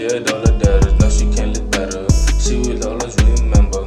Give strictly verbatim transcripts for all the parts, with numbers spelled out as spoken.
cleared all the debtors. Now she can't live better. She will always remember.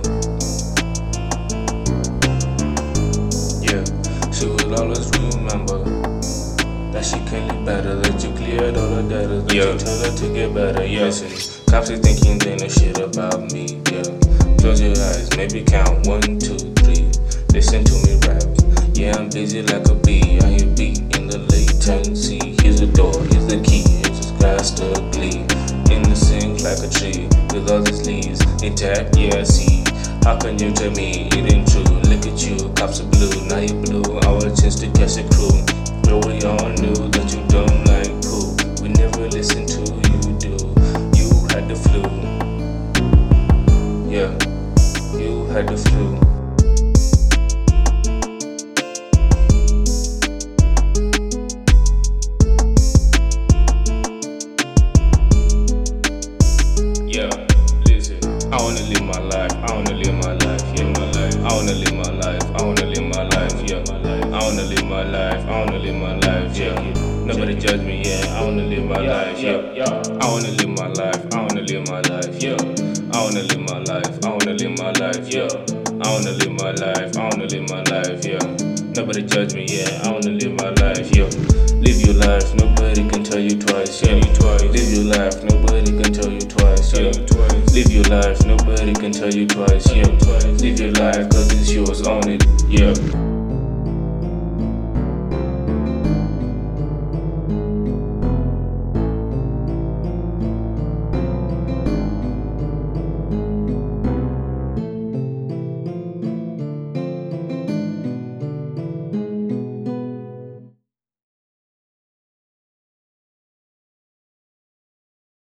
Yeah, she will always remember that she can't live better. That you cleared all the debtors. That yeah. You told her to get better. Yeah. Listen, cops is thinking they know shit about me. Yeah, close your eyes, maybe count one, two, three. Listen to me rap. Yeah, I'm busy like a bee. I hear beat in the latency. Here's a door, here's the key. It's just glass to glee. In the sink like a tree with all these leaves intact. Yeah, I see. How can you tell me it ain't true? Look at you, cops are blue. Now you blue. Our chance to catch a crew. But we all knew that you dumb like poo. We never listened to you do. You had the flu. Yeah, you had the flu. Yeah, listen. I wanna live my life. I wanna live my life. Yeah, my life. I wanna live my life. I wanna live my life. Yeah, my life. I wanna live my life. I wanna live my life. Yeah. Nobody judge me. Yeah, I wanna live my life. Yeah. I wanna live my life. I wanna live my life. Yeah. I wanna live my life. I wanna live my life. Yeah. I wanna live my life. I wanna live my life. Yeah. Nobody judge me. Yeah, I wanna live my life. Yeah. Live your life. Nobody can tell you twice. Yeah. Live your life. Nobody can tell you twice. Yeah. Live your life, nobody can tell you twice, yeah. Live your life, cause it's yours, own it, yeah.